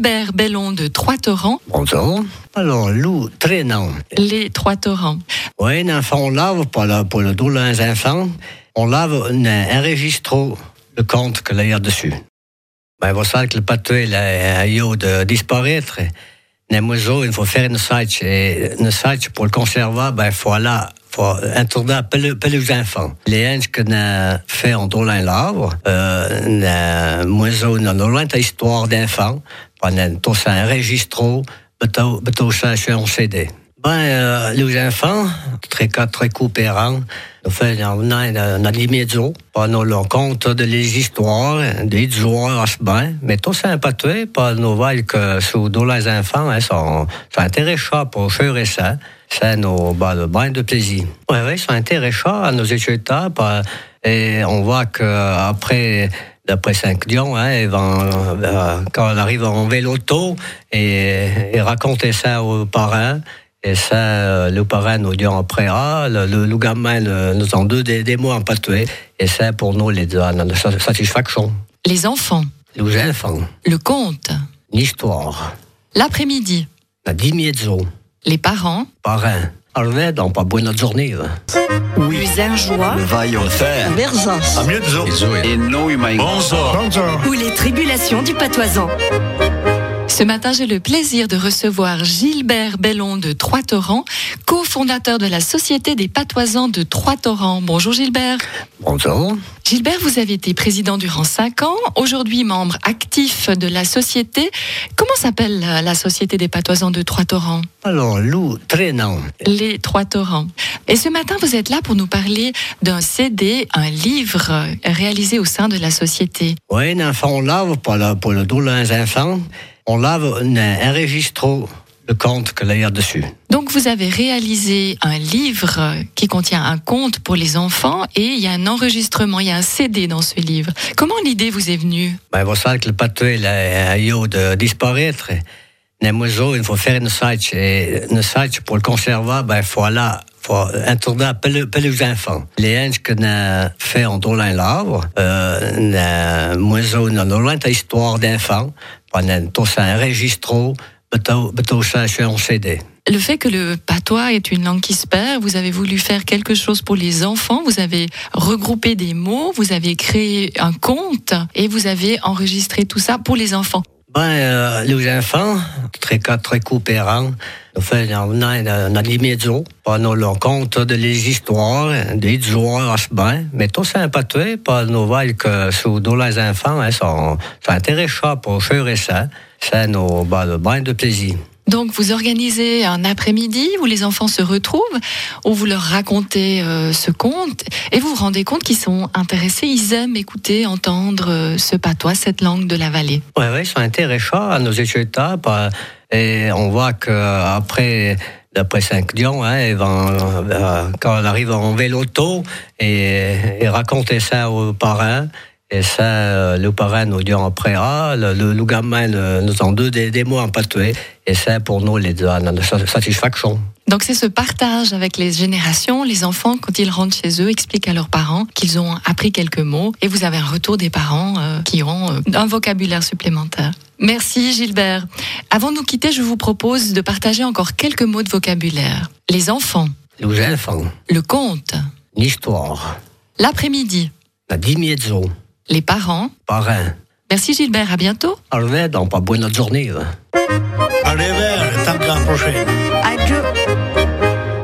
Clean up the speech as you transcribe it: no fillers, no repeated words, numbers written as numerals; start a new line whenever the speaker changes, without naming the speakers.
Gilbert Bellon de Trois-Torrents.
Bonjour. Alors, loup traînant.
Les Trois-Torrents.
Oui, un enfant, on lave pour le dos des enfants. On lave un registre, le compte que là, dessus. Ben, vous savez que le pâté, là, a eu de disparaître. Il faut faire une site pour le conserver, ben, il faut un tournant pour les enfants. Les gens qui ont fait en drôle un l'arbre, une histoire d'enfants, pendant tout ça, un registre, tout ça sur un CD. Ben, les enfants, très coopérants, nous faisons une limite, pendant le compte de les histoires, des joueurs à ce bain, mais tout ça impacté par nos nouvelles que sous les enfants, sont intéressants pour faire ça. C'est nos bains de plaisir. Oui, c'est intéressant à nos étudiants, et on voit qu'après, d'après 5 Lyon, quand on arrive en vélo-auto, et raconter ça aux parents. Et ça, le parrain nous dit après, le gamin nous en donne des mots empatoués. Et ça, pour nous, les satisfaction.
Les enfants.
Les enfants.
Le conte.
L'histoire.
L'après-midi.
La dimezzo.
Les parents.
Parrain. Alors, on pas bonne journée.
Oui. Userjoie.
Le vaillon faire.
Berzas.
Et nous, bonsoir.
Ou les tribulations du patoisan.
Ce matin, j'ai le plaisir de recevoir Gilbert Bellon de Trois-Torrents, cofondateur de la Société des Patoisans de Trois-Torrents. Bonjour Gilbert.
Bonjour.
Gilbert, vous avez été président durant 5 ans, aujourd'hui membre actif de la société. Comment s'appelle la Société des Patoisans de Trois-Torrents ?
Alors, loup traînant.
Les Trois-Torrents. Et ce matin, vous êtes là pour nous parler d'un CD, un livre réalisé au sein de la société.
Oui, un enfant, on lave pour le dos des enfants. On lave un registre, le compte que là, dessus.
Donc, vous avez réalisé un livre qui contient un conte pour les enfants et il y a un enregistrement, il y a un CD dans ce livre. Comment l'idée vous est venue ?
Ben, vous savez que le pâté, là, a eu de disparaître. Il faut faire une site pour le conserver, ben, il faut un tournant pour les enfants. Les gens qui ont fait en drôle un l'arbre, une histoire d'enfants, pendant tout ça, un registre, tout ça sur un CD.
Le fait que le patois est une langue qui se perd, vous avez voulu faire quelque chose pour les enfants, vous avez regroupé des mots, vous avez créé un conte et vous avez enregistré tout ça pour les enfants.
Ben, les enfants, très coopérants, nous faisons une limite, pendant le compte de les histoires, des joueurs à ce bain, mais tout ça impacté par nos nouvelles que sous les enfants, sont intéressants pour faire ça. C'est nos bains de plaisir.
Donc vous organisez un après-midi où les enfants se retrouvent, où vous leur racontez ce conte et vous vous rendez compte qu'ils sont intéressés, ils aiment écouter, entendre ce patois, cette langue de la vallée.
Oui, ils sont intéressants à nos étudiants et on voit qu'après, d'après 5 Lyon, quand on arrive en vélo-auto et raconter ça aux parents. Et ça, le parrain nous dit après, le gamin nous en donne des mots empatoués. Et ça, pour nous, les satisfaction.
Donc c'est ce partage avec les générations. Les enfants, quand ils rentrent chez eux, expliquent à leurs parents qu'ils ont appris quelques mots. Et vous avez un retour des parents qui ont un vocabulaire supplémentaire. Merci Gilbert. Avant de nous quitter, je vous propose de partager encore quelques mots de vocabulaire. Les enfants.
Les enfants.
Le conte.
L'histoire.
L'après-midi.
La dimezzo.
Les parents.
Parrain.
Merci Gilbert, à bientôt.
Pas bonne journée.
Allez, tant qu'à la prochaine.
Adieu.